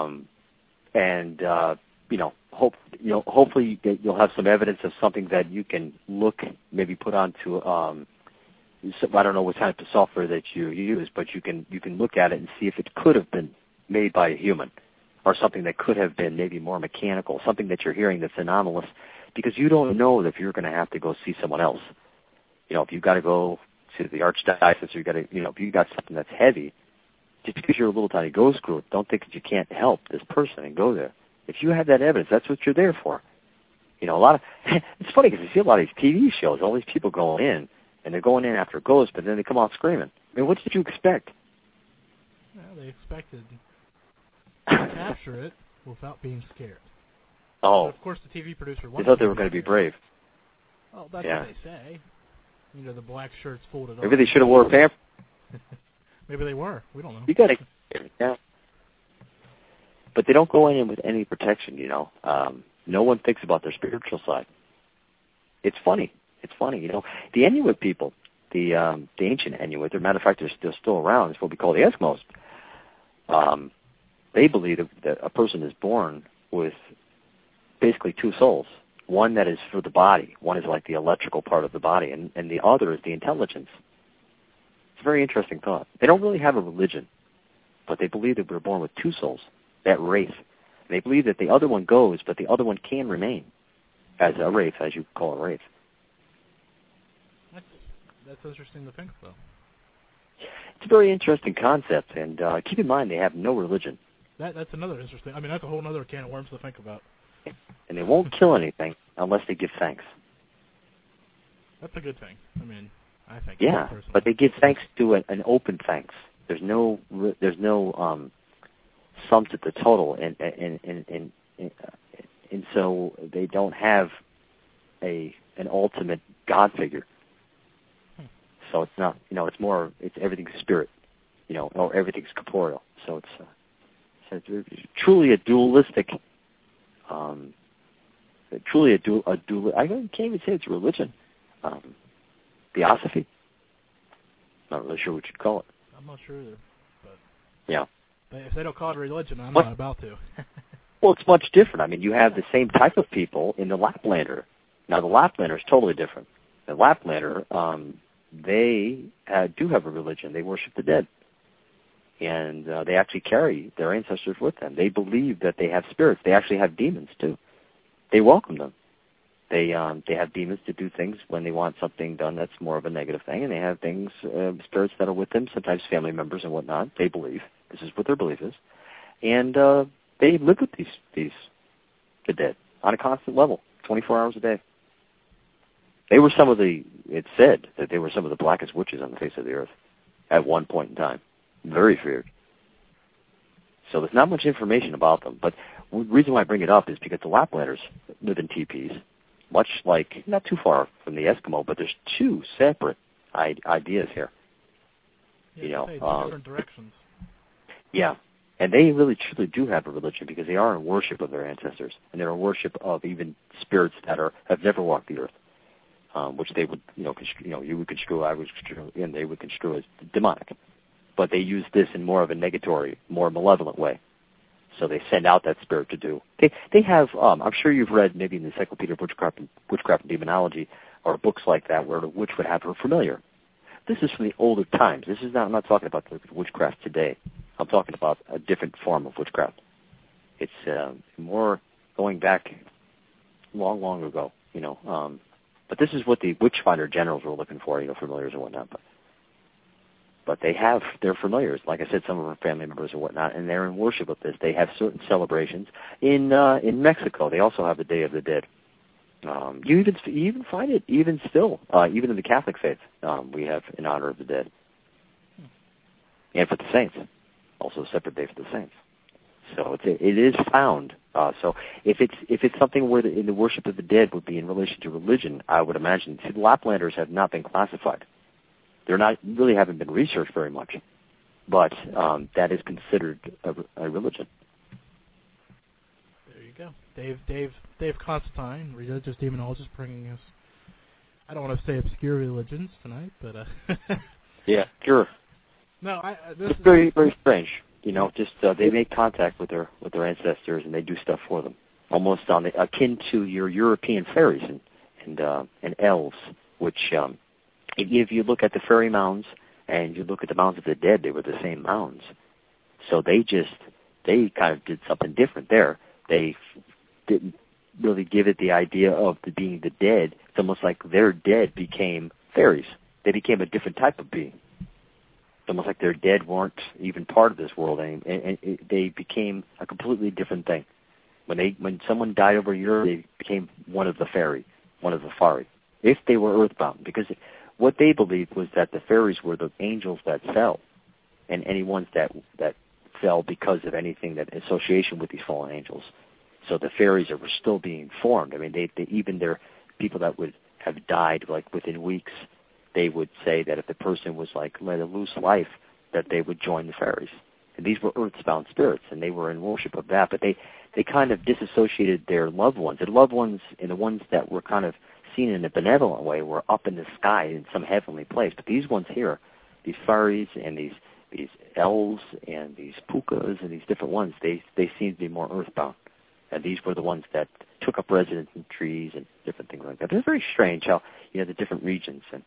hopefully you'll have some evidence of something that you can maybe put onto. I don't know what type of software that you use, but you can look at it and see if it could have been made by a human, or something that could have been maybe more mechanical, something that you're hearing that's anomalous, because you don't know if you're going to have to go see someone else. If you've got to go to the archdiocese, or if you got something that's heavy, just because you're a little tiny ghost group, don't think that you can't help this person and go there. If you have that evidence, that's what you're there for. It's funny because you see a lot of these TV shows, all these people going in, and they're going in after a ghost, but then they come out screaming. I mean, what did you expect? Well, they expected to capture it without being scared. Oh. But of course, the TV producer They thought they were going to be brave. Oh, that's what they say. The black shirts folded up. Maybe they should have wore a pamper. Maybe they were. We don't know. You got to, yeah. But they don't go in with any protection. No one thinks about their spiritual side. It's funny. The Inuit people, the ancient Inuit, as a matter of fact, they're still around. It's what we call the Eskimos. They believe that a person is born with basically 2 souls. One that is for the body. One is like the electrical part of the body, and the other is the intelligence. It's a very interesting thought. They don't really have a religion, but they believe that we're born with 2 souls, that wraith. They believe that the other one goes, but the other one can remain as a wraith, as you call a wraith. That's interesting to think about. It's a very interesting concept, and keep in mind they have no religion. That's another interesting. That's a whole other can of worms to think about. And they won't kill anything unless they give thanks. That's a good thing. I think. Yeah, but they give thanks to an open thanks. There's no sum to the total, and so they don't have an ultimate God figure. So it's not, it's more, it's everything's spirit, or everything's corporeal. So it's truly a dualistic, I can't even say it's a religion. Theosophy. Not really sure what you'd call it. I'm not sure either. But yeah. If they don't call it a religion, I'm not about to. Well, it's much different. You have the same type of people in the Laplander. Now, the Laplander is totally different. The Laplander, they do have a religion. They worship the dead. And they actually carry their ancestors with them. They believe that they have spirits. They actually have demons, too. They welcome them. They have demons to do things when they want something done that's more of a negative thing, and they have spirits that are with them, sometimes family members and whatnot. They believe. This is what their belief is. And they live with the dead on a constant level, 24 hours a day. It's said that they were some of the blackest witches on the face of the earth at one point in time. Very feared. So there's not much information about them. But the reason why I bring it up is because the Laplanders live in teepees, much like, not too far from the Eskimo, but there's 2 separate ideas here. Yeah, different directions. Yeah. And they really truly do have a religion because they are in worship of their ancestors, and they're in worship of even spirits that have never walked the earth, which they would, you would construe, I would construe, and they would construe as demonic. But they use this in more of a negatory, more malevolent way. So they send out that spirit to do. They have. I'm sure you've read maybe in the Encyclopedia of Witchcraft and Demonology, or books like that, where the witch would have her familiar. This is from the older times. This is not. I'm not talking about the witchcraft today. I'm talking about a different form of witchcraft. It's more going back long, long ago. But this is what the witchfinder generals were looking for. Familiars and whatnot. But they have their familiars. Like I said, some of our family members and whatnot, and they're in worship of this. They have certain celebrations. In Mexico, they also have the Day of the Dead. You even find it even still, even in the Catholic faith, we have in honor of the dead. And for the saints, also a separate day for the saints. So it is found. So if it's something where in the worship of the dead would be in relation to religion, I would imagine. See, the Laplanders have not been classified. They're not really haven't been researched very much, but that is considered a religion. There you go, Dave Constantine, religious demonologist, bringing us. I don't want to say obscure religions tonight, but yeah, sure. No, it's very, very strange. Just they make contact with their ancestors and they do stuff for them, almost akin to your European fairies and elves, which. If you look at the fairy mounds and you look at the mounds of the dead, they were the same mounds. So they kind of did something different there. They didn't really give it the idea of being the dead. It's almost like their dead became fairies. They became a different type of being. It's almost like their dead weren't even part of this world anymore, and they became a completely different thing. When someone died over Europe, they became one of the fairy, one of the fari, if they were earthbound, because what they believed was that the fairies were the angels that fell, and any ones that fell because of anything that association with these fallen angels. So the fairies were still being formed. I mean, they even their people that would have died like within weeks, they would say that if the person was like led a loose life, that they would join the fairies. And these were earthbound spirits, and they were in worship of that. But they kind of disassociated their loved ones. The loved ones and the ones that were kind of seen in a benevolent way were up in the sky in some heavenly place. But these ones here, these fairies and these elves and these pukas and these different ones, they seem to be more earthbound. And these were the ones that took up residence in trees and different things like that. It's very strange how the different regions and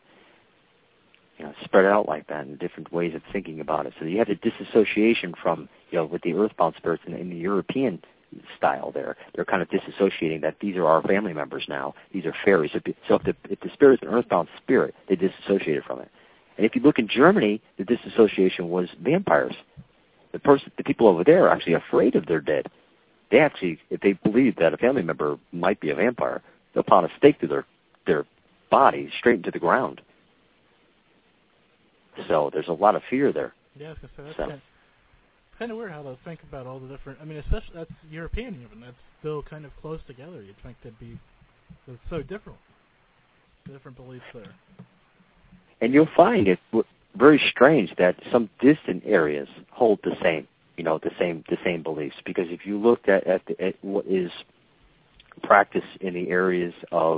spread out like that and different ways of thinking about it. So you have the disassociation from with the earthbound spirits in the European style there. They're kind of disassociating that these are our family members now. These are fairies. So if the spirit is an earthbound spirit, they disassociated from it. And if you look in Germany, the disassociation was vampires. The people over there are actually afraid of their dead. They actually, if they believe that a family member might be a vampire, they'll pound a stake through their body straight into the ground. So there's a lot of fear there. Yeah, that's kind of weird how they think about all the different. I mean, especially that's European even. That's still kind of close together. You'd think it's so different. Different beliefs there. And you'll find it very strange that some distant areas hold the same, the same beliefs. Because if you looked at what is practiced in the areas of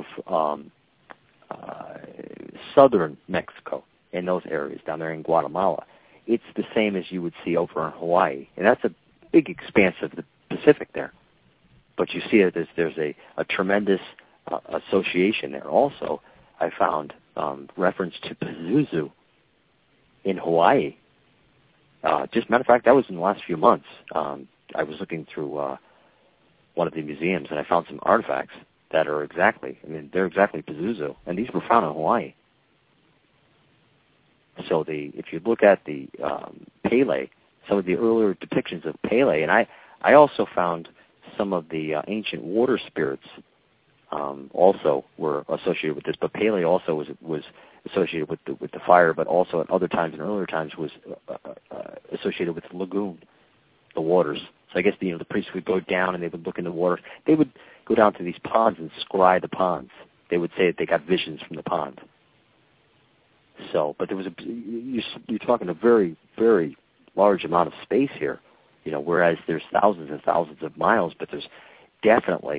southern Mexico, in those areas down there in Guatemala, it's the same as you would see over in Hawaii. And that's a big expanse of the Pacific there. But you see that there's a tremendous association there. Also, I found reference to Pazuzu in Hawaii. Just matter of fact, that was in the last few months. I was looking through one of the museums, and I found some artifacts that are they're exactly Pazuzu. And these were found in Hawaii. So if you look at the Pele, some of the earlier depictions of Pele, and I also found some of the ancient water spirits also were associated with this. But Pele also was associated with the fire, but also at other times, in earlier times, was associated with the lagoon, the waters. So I guess the priests would go down and they would look in the water. They would go down to these ponds and scry the ponds. They would say that they got visions from the pond. So, but there was you're talking a very, very large amount of space here, whereas there's thousands and thousands of miles, but there's definitely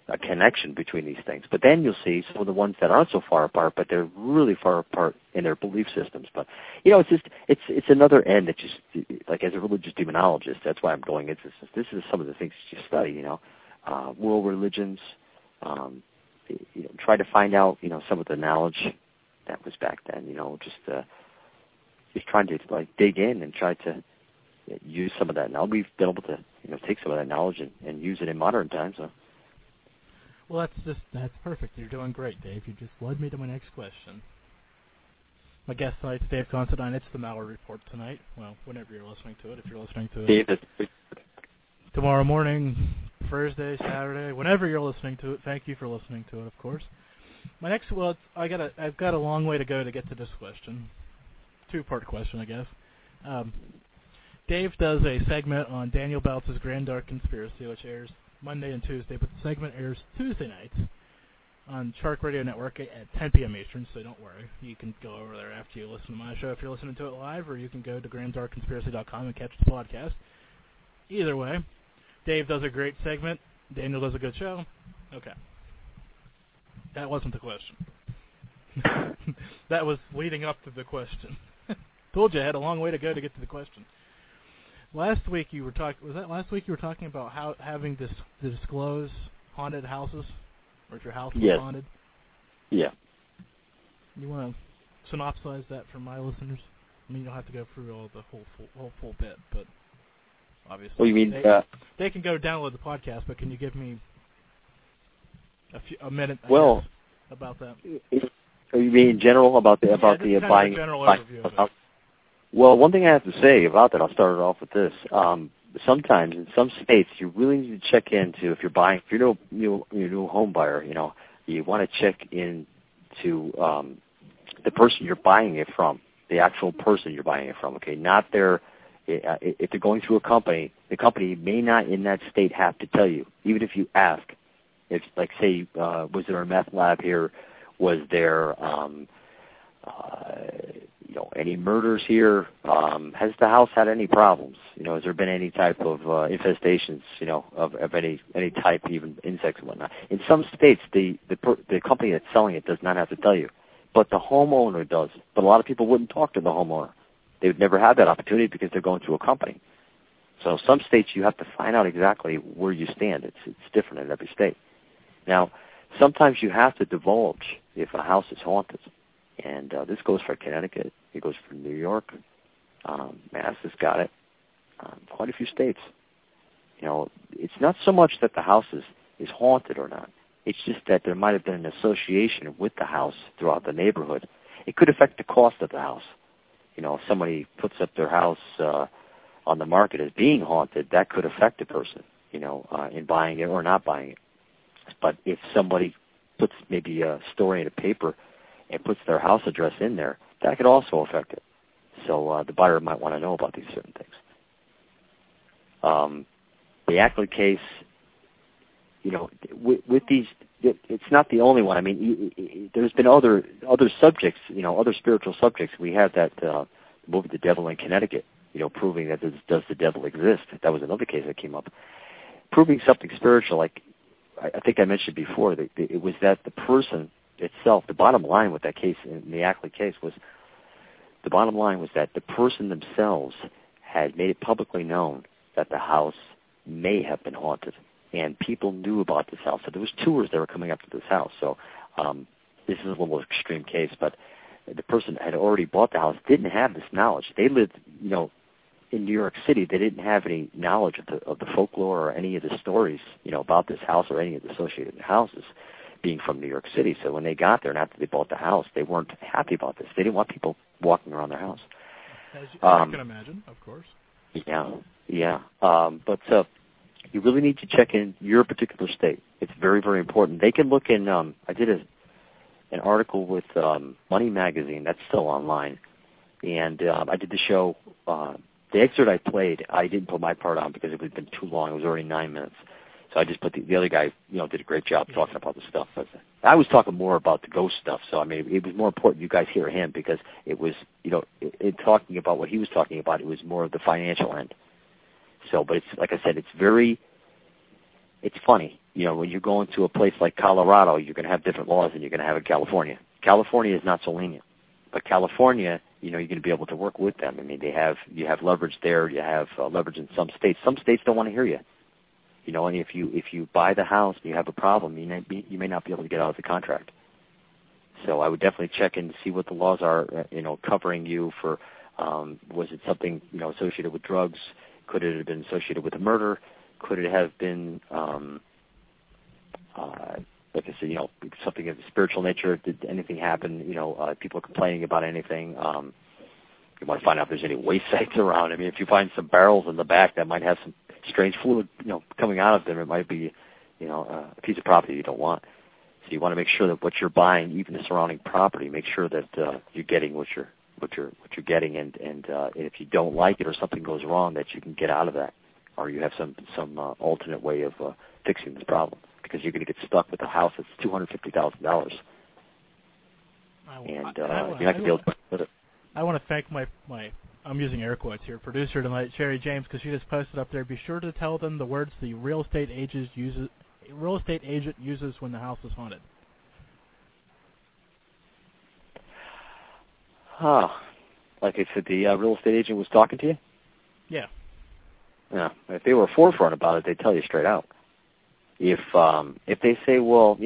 a connection between these things. But then you'll see some of the ones that aren't so far apart, but they're really far apart in their belief systems. But it's another end that just, like, as a religious demonologist, that's why I'm going into this. This is some of the things you study. World religions. Try to find out some of the knowledge that was back then. Just trying to dig in and try to use some of that. Now we've been able to take some of that knowledge and use it in modern times. So. Well, that's perfect. You're doing great, Dave. You just led me to my next question. My guest tonight's Dave Considine. It's the Malware Report tonight. Well, whenever you're listening to it, if you're listening to it tomorrow morning, Thursday, Saturday, whenever you're listening to it. Thank you for listening to it, of course. My next, I've got a long way to go to get to this question. Two-part question, I guess. Dave does a segment on Daniel Bouts' Grand Dark Conspiracy, which airs Monday and Tuesday, but the segment airs Tuesday nights on Shark Radio Network at 10 p.m. Eastern, so don't worry. You can go over there after you listen to my show if you're listening to it live, or you can go to granddarkconspiracy.com and catch the podcast. Either way, Dave does a great segment. Daniel does a good show. Okay. That wasn't the question. That was leading up to the question. Told you I had a long way to go to get to the question. Last week you were talking. Was that last week you were talking about how having to disclose haunted houses, or if your house was haunted? Yeah. You want to synopsize that for my listeners? I mean, you don't have to go through all the whole full bit, but obviously. Well, you mean they can go download the podcast, but can you give me a minute about that? You mean in general about the buying? General overview of it. Well, one thing I have to say about that, I'll start it off with this. Sometimes in some states, you really need to check into if you're a new home buyer. You want to check into the person you're buying it from, the actual person you're buying it from. Okay, not their. If they're going through a company, the company may not in that state have to tell you, even if you ask. If, like, say, was there a meth lab here? Was there, any murders here? Has the house had any problems? Has there been any type of infestations? Of any type, even insects and whatnot. In some states, the company that's selling it does not have to tell you, but the homeowner does. But a lot of people wouldn't talk to the homeowner. They would never have that opportunity because they're going through a company. So some states you have to find out exactly where you stand. It's different in every state. Now, sometimes you have to divulge if a house is haunted, and this goes for Connecticut. It goes for New York. Mass has got it. Quite a few states. It's not so much that the house is haunted or not. It's just that there might have been an association with the house throughout the neighborhood. It could affect the cost of the house. If somebody puts up their house on the market as being haunted, that could affect a person, in buying it or not buying it. But if somebody puts maybe a story in a paper and puts their house address in there, that could also affect it. So the buyer might want to know about these certain things. The Ackley case, with these, it's not the only one. I mean, there's been other subjects, other spiritual subjects. We had that movie, The Devil in Connecticut, proving that does the devil exist. That was another case that came up. Proving something spiritual, like I think I mentioned before, it was that the person itself, the bottom line with that case, in the Ackley case, was the bottom line was that the person themselves had made it publicly known that the house may have been haunted, and people knew about this house. So there was tours that were coming up to this house. So this is a little extreme case, but the person had already bought the house, didn't have this knowledge. They lived, in New York City. They didn't have any knowledge of the folklore or any of the stories, about this house or any of the associated houses, being from New York City. So when they got there and after they bought the house, they weren't happy about this. They didn't want people walking around their house. As you can imagine, of course. Yeah. But you really need to check in your particular state. It's very, very important. They can look in. I did an article with Money Magazine. That's still online, and I did the show. The excerpt I played, I didn't put my part on because it had been too long. It was already 9 minutes. So I just put the other guy, did a great job talking about the stuff. But I was talking more about the ghost stuff. So, I mean, it was more important you guys hear him because it was, in talking about what he was talking about, it was more of the financial end. So, but it's, like I said, it's funny. when you go into a place like Colorado, you're going to have different laws than you're going to have in California. California is not so lenient, but California, you're going to be able to work with them. I mean, you have leverage there. You have leverage in some states. Some states don't want to hear you. And if you buy the house and you have a problem, you may not be able to get out of the contract. So I would definitely check in to see what the laws are, covering you for. Was it something associated with drugs? Could it have been associated with a murder? Could it have been, like I said, something of a spiritual nature? Did anything happen? People complaining about anything? You might find out if there's any waste sites around. I mean, if you find some barrels in the back that might have some strange fluid, coming out of them, it might be, a piece of property you don't want. So you want to make sure that what you're buying, even the surrounding property, make sure that you're getting what you're getting, and if you don't like it or something goes wrong, that you can get out of that, or you have some alternate way of fixing this problem, because you're going to get stuck with a house that's $250,000, and you're not going to be able to put it. I want to thank my I'm using air quotes here, producer tonight, Sherry James, because she just posted up there. Be sure to tell them the words the real estate agent uses when the house is haunted. Like I said, the real estate agent was talking to you? Yeah. Yeah. If they were forefront about it, they'd tell you straight out. If they say, well,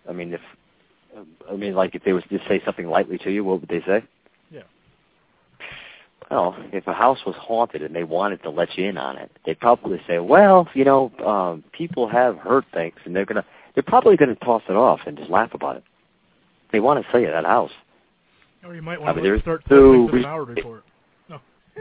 like if they was to say something lightly to you, what would they say? Yeah. Well, if a house was haunted and they wanted to let you in on it, they'd probably say, well, people have heard things, and they're probably gonna toss it off and just laugh about it. They want to sell you that house. Or you might want to start listening to the Howard Report. No.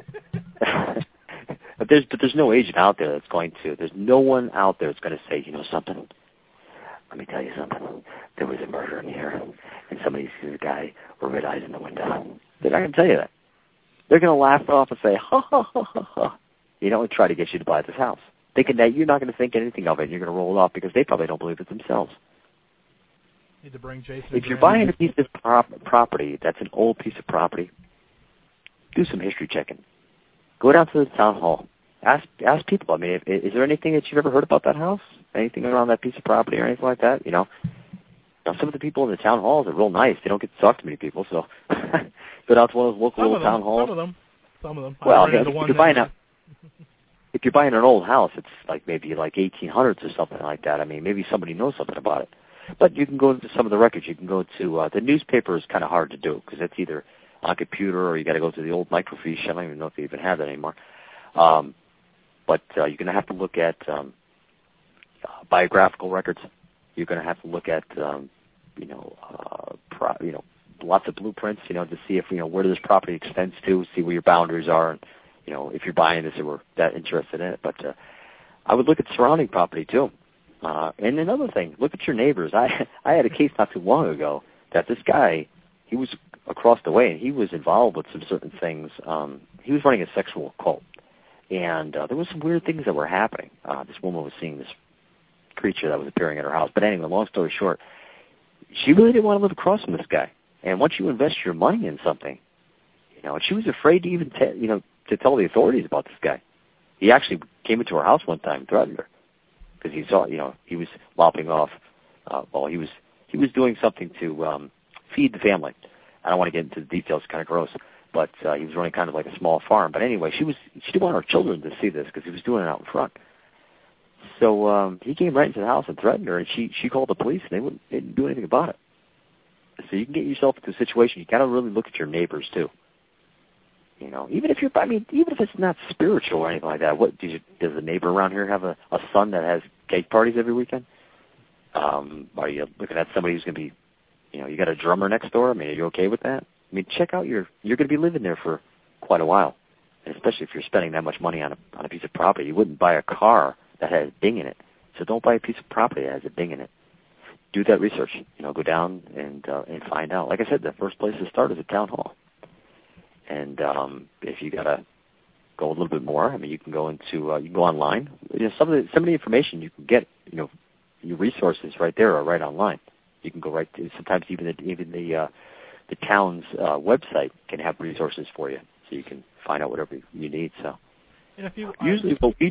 But there's no agent out there that's going to. There's no one out there that's going to say, something. Let me tell you something. There was a murder in here, and somebody sees a guy with red eyes in the window. They're not going to tell you that. They're going to laugh it off and say, ha, ha, ha, ha, ha. And try to get you to buy this house, thinking that you're not going to think anything of it, and you're going to roll it off because they probably don't believe it themselves. Need to bring Jason. If you're buying a piece of property that's an old piece of property, do some history checking. Go down to the town hall. Ask people. I mean, is there anything that you've ever heard about that house? Anything around that piece of property or anything like that? Now, some of the people in the town halls are real nice. They don't get to talk to many people, so go down to one of those local old town halls. Some of them. Well, if you're buying an old house, it's maybe 1800s or something like that. I mean, maybe somebody knows something about it. But you can go to some of the records. You can go to the newspaper is kind of hard to do because it's either on computer or you got to go to the old microfiche. I don't even know if they even have that anymore. But you're going to have to look at biographical records. You're going to have to look at lots of blueprints. To see if where this property extends to, see where your boundaries are, and if you're buying this or we're that interested in it. But I would look at surrounding property too. And another thing, look at your neighbors. I had a case not too long ago that this guy, he was across the way, and he was involved with some certain things. He was running a sexual cult, and there was some weird things that were happening. This woman was seeing this creature that was appearing at her house. But anyway, long story short, she really didn't want to live across from this guy. And once you invest your money in something, and she was afraid to even to tell the authorities about this guy. He actually came into her house one time and threatened her. Because he saw, he was lopping off. He was doing something to feed the family. I don't want to get into the details; it's kind of gross. But he was running kind of like a small farm. But anyway, she didn't want her children to see this because he was doing it out in front. So he came right into the house and threatened her, and she called the police, and they didn't do anything about it. So you can get yourself into a situation. You got to really look at your neighbors too. Even if it's not spiritual or anything like that, does the neighbor around here have a son that has cake parties every weekend? Are you looking at somebody who's going to be, you got a drummer next door? I mean, are you okay with that? I mean, check out you're going to be living there for quite a while, and especially if you're spending that much money on a piece of property. You wouldn't buy a car that has ding in it, so don't buy a piece of property that has a ding in it. Do that research. Go down and find out. Like I said, the first place to start is a town hall. And if you gotta go a little bit more, I mean, you can go online. Some of the information you can get, your resources right there are right online. You can go right to sometimes even the town's website can have resources for you, so you can find out whatever you need. So usually what we do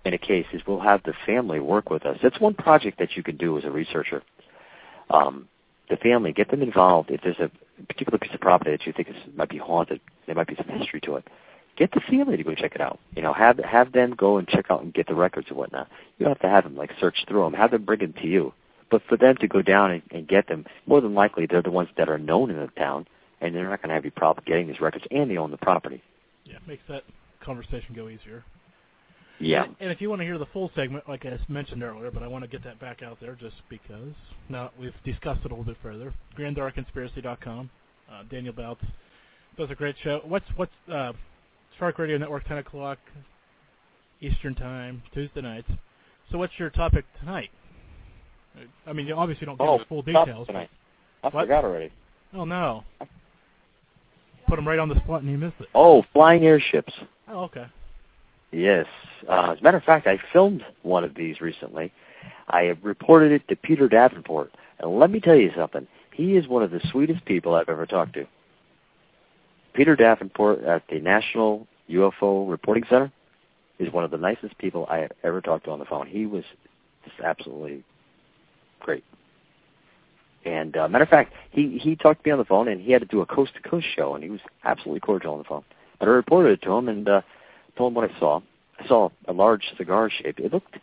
in a case is we'll have the family work with us. That's one project that you can do as a researcher. The family, get them involved. If there's a particular piece of property that you think might be haunted, there might be some history to it, get the family to go check it out. Have them go and check out and get the records and whatnot. You don't have to have them search through them. Have them bring them to you. But for them to go down and get them, more than likely they're the ones that are known in the town, and they're not going to have any problem getting these records, and they own the property. Yeah, makes that conversation go easier. Yeah. And if you want to hear the full segment, like I mentioned earlier, but I want to get that back out there just because now we've discussed it a little bit further. GranDarkConspiracy.com. Daniel Boutz does a great show. What's Shark Radio Network, 10 o'clock Eastern Time, Tuesday nights. So what's your topic tonight? I mean, you obviously don't give us full details. Tonight. I forgot already. Oh, no. Put him right on the spot and you missed it. Oh, flying airships. Oh, okay. Yes. As a matter of fact, I filmed one of these recently. I reported it to Peter Davenport. And let me tell you something. He is one of the sweetest people I've ever talked to. Peter Davenport at the National UFO Reporting Center is one of the nicest people I have ever talked to on the phone. He was just absolutely great. And matter of fact, he talked to me on the phone, and he had to do a coast-to-coast show, and he was absolutely cordial on the phone. But I reported it to him and told him what I saw. I saw a large cigar shape. It looked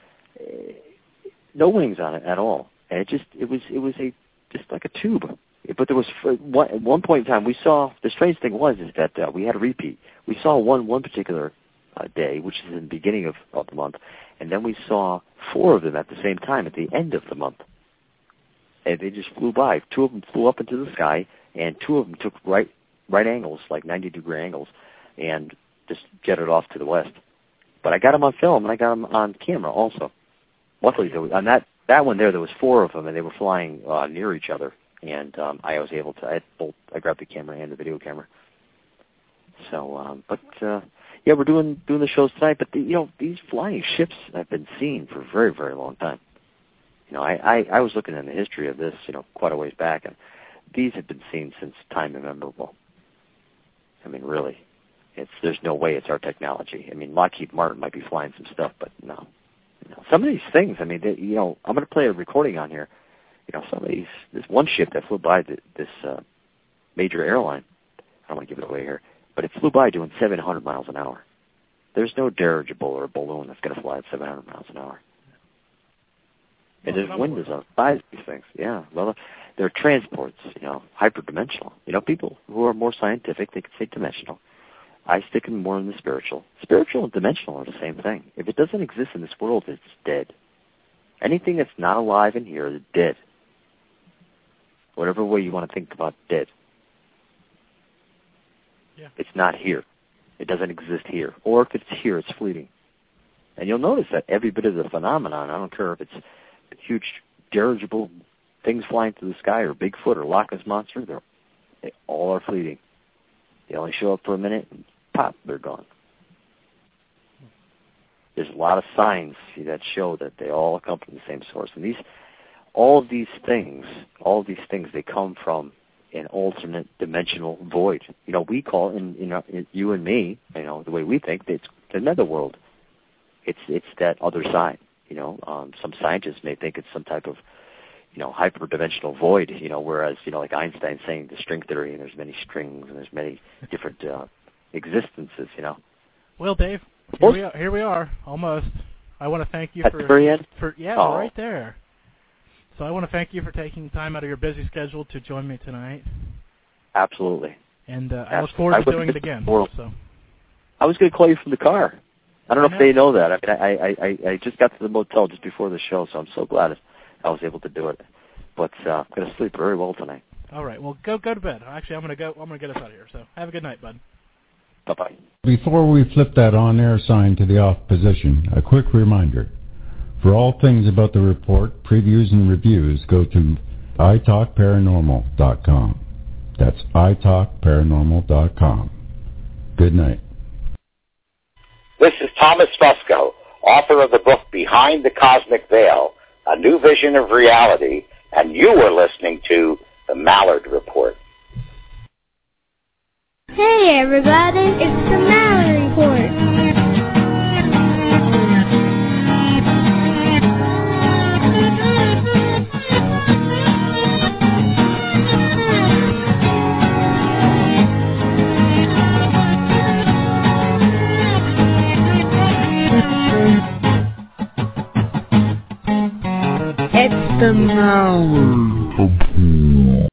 no wings on it at all, and it was just like a tube. But there was at one point in time we saw. The strange thing was that we had a repeat. We saw one particular day, which is in the beginning of the month, and then we saw 4 of them at the same time at the end of the month. And they just flew by. 2 of them flew up into the sky, and 2 of them took right angles, like 90-degree angles, and just jetted off to the west. But I got them on film, and I got them on camera also. Luckily, on that one there was 4 of them, and they were flying near each other. And I was able to. I grabbed the camera and the video camera. So, yeah, we're doing the shows tonight. But these flying ships have been seen for a very, very long time. I was looking in the history of this, quite a ways back, and these have been seen since time immemorable. I mean, really, there's no way it's our technology. I mean, Lockheed Martin might be flying some stuff, but no. Some of these things. I mean, I'm going to play a recording on here. Some of these. This one ship that flew by this major airline. I don't want to give it away here, but it flew by doing 700 miles an hour. There's no dirigible or a balloon that's going to fly at 700 miles an hour. And there's windows on the sides of these things. Yeah, well, they're transports, hyperdimensional. People who are more scientific, they can say dimensional. I stick in more in the spiritual. Spiritual and dimensional are the same thing. If it doesn't exist in this world, it's dead. Anything that's not alive in here is dead. Whatever way you want to think about dead. Yeah. It's not here. It doesn't exist here. Or if it's here, it's fleeting. And you'll notice that every bit of the phenomenon, I don't care if it's huge dirigible things flying through the sky or Bigfoot or Loch Ness Monster, they all are fleeting. They only show up for a minute and pop, they're gone. There's a lot of signs that show that they all come from the same source. And all of these things, they come from an alternate dimensional void. We call it, you and me, the way we think, it's the netherworld. It's that other side. Some scientists may think it's some type of, hyperdimensional void, whereas, like Einstein saying the string theory, and there's many strings, and there's many different existences, Well, Dave, here we are, almost. I want to thank you at the very end? Right there. So I want to thank you for taking time out of your busy schedule to join me tonight. Absolutely. And I look forward to doing it again. So I was going to call you from the car. I don't know if they know that. I mean, I just got to the motel just before the show, so I'm so glad I was able to do it. But I'm going to sleep very well tonight. All right. Well, go to bed. Actually, I'm going to get us out of here. So have a good night, bud. Bye-bye. Before we flip that on-air sign to the off position, a quick reminder. For all things about the report, previews, and reviews, go to italkparanormal.com. That's italkparanormal.com. Good night. This is Thomas Fusco, author of the book Behind the Cosmic Veil, A New Vision of Reality, and you are listening to The Mallard Report. Hey everybody, it's The Mallard Report. The Mallard Report.